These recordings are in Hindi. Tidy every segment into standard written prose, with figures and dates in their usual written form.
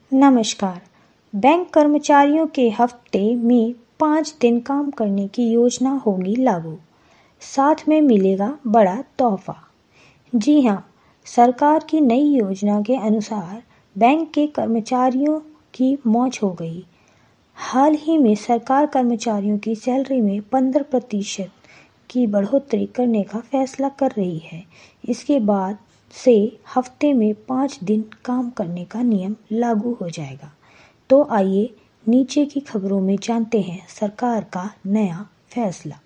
नमस्कार। बैंक कर्मचारियों के हफ्ते में 5 दिन काम करने की योजना होगी लागू। साथ में मिलेगा बड़ा तोहफा। जी हाँ, सरकार की नई योजना के अनुसार बैंक के कर्मचारियों की मौज हो गई। हाल ही में सरकार कर्मचारियों की सैलरी में 15% की बढ़ोतरी करने का फैसला कर रही है। इसके बाद से हफ्ते में 5 दिन काम करने का नियम लागू हो जाएगा। तो आइए नीचे की खबरों में जानते हैं सरकार का नया फैसला।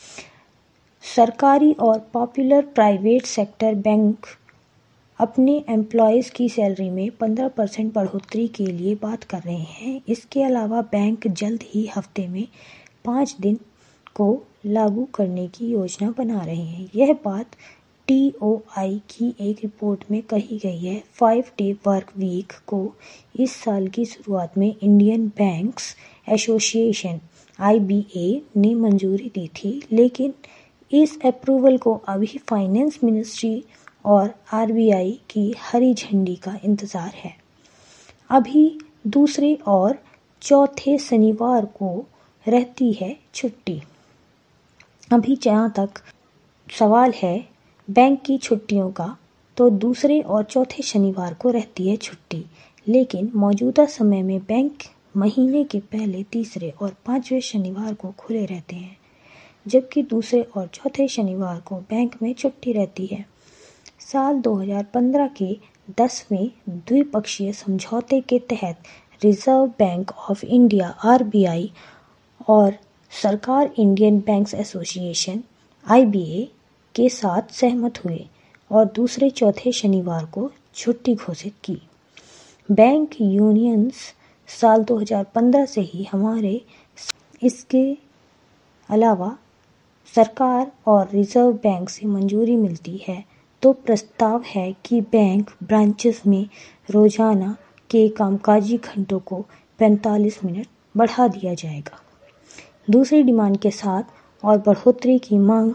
सरकारी और पॉपुलर प्राइवेट सेक्टर बैंक अपने एम्प्लॉयज़ की सैलरी में 15% बढ़ोतरी के लिए बात कर रहे हैं। इसके अलावा बैंक जल्द ही हफ्ते में 5 दिन को लागू करने की योजना बना रहे हैं। यह बात TOI की एक रिपोर्ट में कही गई है। 5 डे वर्क वीक को इस साल की शुरुआत में इंडियन बैंक्स एसोसिएशन IBA ने मंजूरी दी थी, लेकिन इस अप्रूवल को अभी फाइनेंस मिनिस्ट्री और RBI की हरी झंडी का इंतज़ार है। अभी दूसरे और चौथे शनिवार को रहती है छुट्टी। अभी जहाँ तक सवाल है बैंक की छुट्टियों का, तो दूसरे और चौथे शनिवार को रहती है छुट्टी, लेकिन मौजूदा समय में बैंक महीने के पहले, तीसरे और पांचवें शनिवार को खुले रहते हैं, जबकि दूसरे और चौथे शनिवार को बैंक में छुट्टी रहती है। साल 2015 के 10वें द्विपक्षीय समझौते के तहत Reserve Bank of India RBI और सरकार इंडियन बैंक्स एसोसिएशन IBA के साथ सहमत हुए और दूसरे चौथे शनिवार को छुट्टी घोषित की। बैंक यूनियंस साल 2015 से ही हमारे इसके अलावा सरकार और रिजर्व बैंक से मंजूरी मिलती है, तो प्रस्ताव है कि बैंक ब्रांचेस में रोजाना के कामकाजी घंटों को 45 मिनट बढ़ा दिया जाएगा। दूसरी डिमांड के साथ और बढ़ोतरी की मांग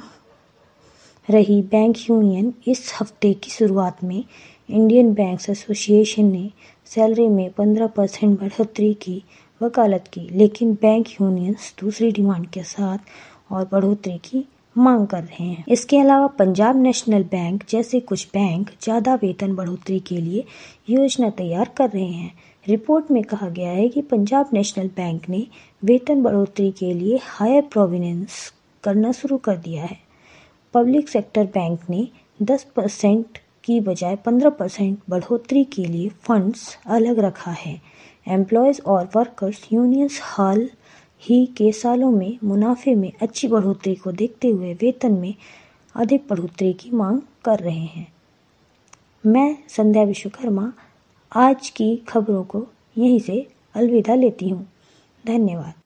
रही बैंक यूनियन इस हफ्ते की शुरुआत में इंडियन बैंक्स एसोसिएशन ने सैलरी में 15% बढ़ोतरी की वकालत की, लेकिन बैंक यूनियंस दूसरी डिमांड के साथ और बढ़ोतरी की मांग कर रहे हैं। इसके अलावा पंजाब नेशनल बैंक जैसे कुछ बैंक ज़्यादा वेतन बढ़ोतरी के लिए योजना तैयार कर रहे हैं। रिपोर्ट में कहा गया है कि पंजाब नेशनल बैंक ने वेतन बढ़ोतरी के लिए हायर प्रोविडेंस करना शुरू कर दिया है। पब्लिक सेक्टर बैंक ने 10% की बजाय 15% बढ़ोतरी के लिए फंड्स अलग रखा है। एम्प्लॉयज़ और वर्कर्स यूनियंस हाल ही के सालों में मुनाफे में अच्छी बढ़ोतरी को देखते हुए वेतन में अधिक बढ़ोतरी की मांग कर रहे हैं। मैं संध्या विश्वकर्मा आज की खबरों को यहीं से अलविदा लेती हूँ। धन्यवाद।